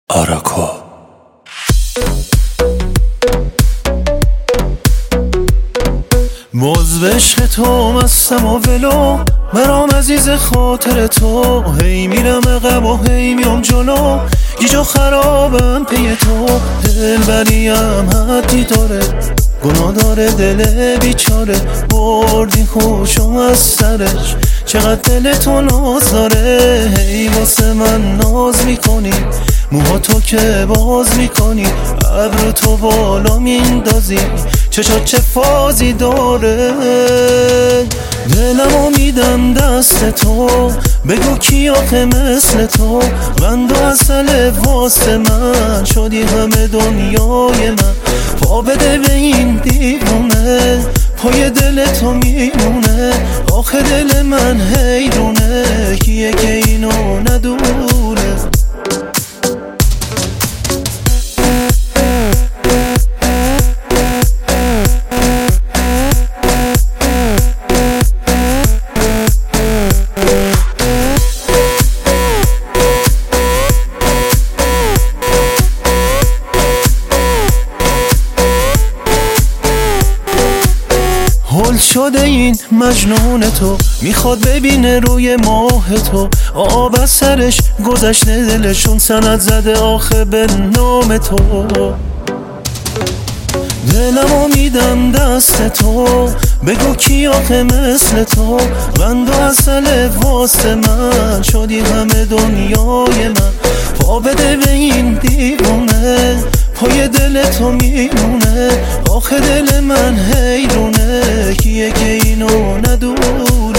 آراکو باز به عشق تو مستم و ولو برام عزیز خاطر تو، هی میرم عقب و هی میام جلو، گیجا خرابم پی تو. دلبریم حدی داره، گناه داره دل بیچاره، بردی خوشم از سرش، چقدر دل تو ناز داره. هی واسه من ناز میکنی، موها تو که باز میکنی، ابر تو بالا میندازی، چشات چه فازی داره. دلمو میدم دست تو، بگو کی آخه مثل تو، قند و عسل واسه من، شدی همه دنیای من. پا بده به این دیوونه، پای دل تو میمونه، آخه دل من حیرونه، کیه که اینو ندونه. هل شده این مجنون تو، میخواد ببینه روی ماه تو، آب از سرش گذشته دلشون سند زده آخه به نام تو. دلمو میدم دست تو، بگو کی آخه مثل تو، قند و عسل واسه من، شدی همه دنیای من. پا بده به این دیوونه، پای دل تو میمونه، آخه دل من حیرونه، کیه که اینو ندونه.